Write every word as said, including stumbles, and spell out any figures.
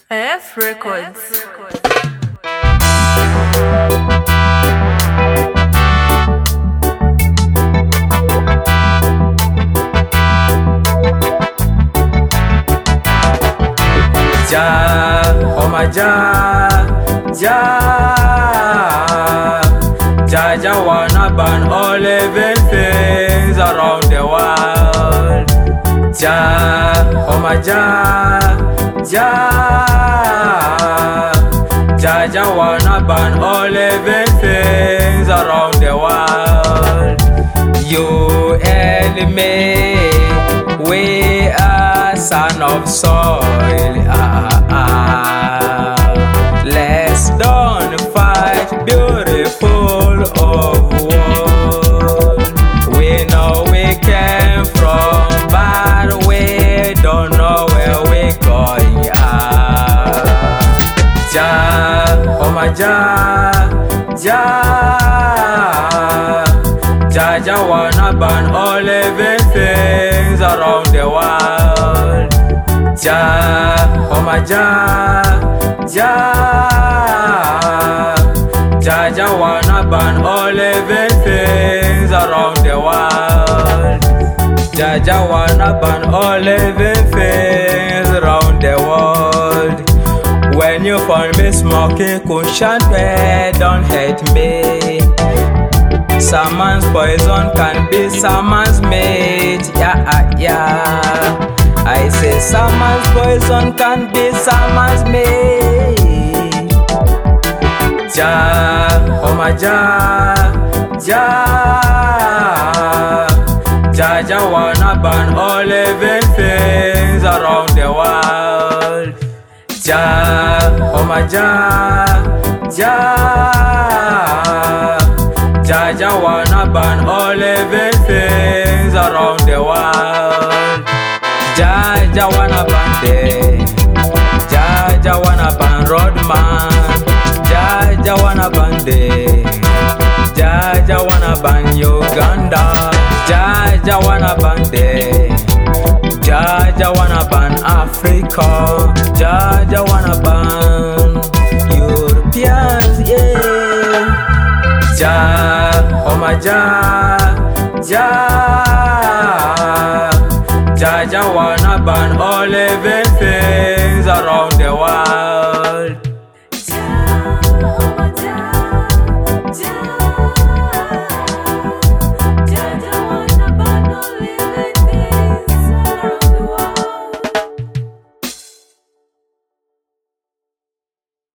F Records. Jah, oh my Jah, Jah, Jah, Jah wanna ban all living things around the world. Jah, oh my Jah, Jah, Jah, Jah wanna ban all living things around the world. You and me, we are son of soil. Ah, ah, ah. Let's don't fight, beautiful of world. We know we came from, but we don't know where we're going. Ah. Jah, oh my Jah, Jah, Jah, Jah wanna ban all living things around the world. Jah, oh my Jah, Jah, Jah, Jah wanna ban all living things around the world. Jah, Jah wanna ban all living things around the world. When you find me smoking cushion, don't hate me. Someone's poison can be someone's mate. Yeah, yeah. I say someone's poison can be someone's mate. Jah, oh my Jah, Jah, Jah, Jah wanna ban all living things around the world. Jah, oh my Jah, Jah, Jah, Jah wanna ban all living things around the world. Jah, Jah wanna ban them. Jah, Jah wanna ban roadman. Jah, Jah wanna ban them. Jah, Jah wanna ban Uganda. Jah, Jah wanna ban them. Jah, Jah wanna ban Africa. Jah, Jah wanna ban Europeans, yeah. Jah, oh my Jah, Jah, Jah, Jah wanna ban all living things around the world.